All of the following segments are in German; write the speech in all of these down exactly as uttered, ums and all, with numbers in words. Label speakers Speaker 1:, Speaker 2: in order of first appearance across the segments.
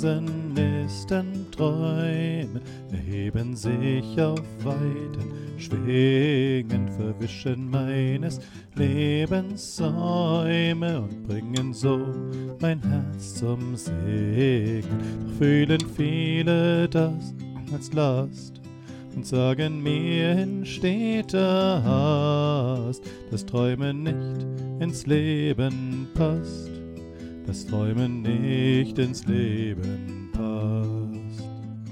Speaker 1: Tausendsten Träume erheben sich auf weiten Schwingen, verwischen meines Lebens Säume und bringen so mein Herz zum Segen. Doch fühlen viele das als Last und sagen mir in steter Hast, dass Träumen nicht ins Leben passt, dass Träumen nicht ins Leben passt.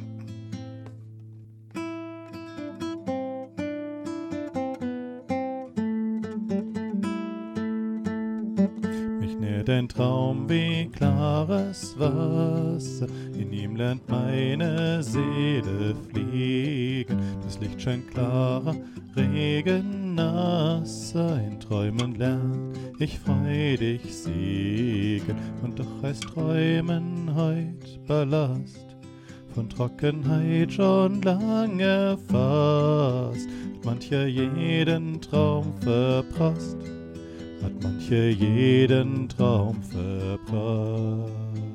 Speaker 1: Mich nährt ein Traum wie klares Wasser, in ihm lernt meine Seele fliegen. Das Licht scheint klarer, regennasser, in Träumen lernt ich freudig siegen. Und doch heißt Träumen heut Ballast, von Trockenheit schon lange fast. Hat mancher jeden Traum verprasst, hat mancher jeden Traum verprasst.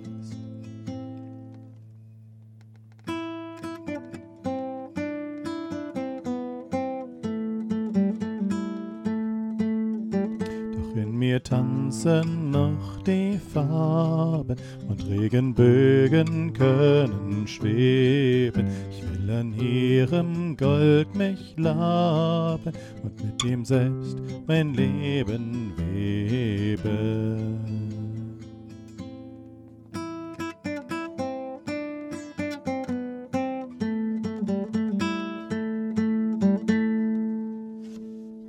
Speaker 1: In mir tanzen noch die Farben und Regenbögen können schweben. Ich will an ihrem Gold mich laben und mit ihm selbst mein Leben weben.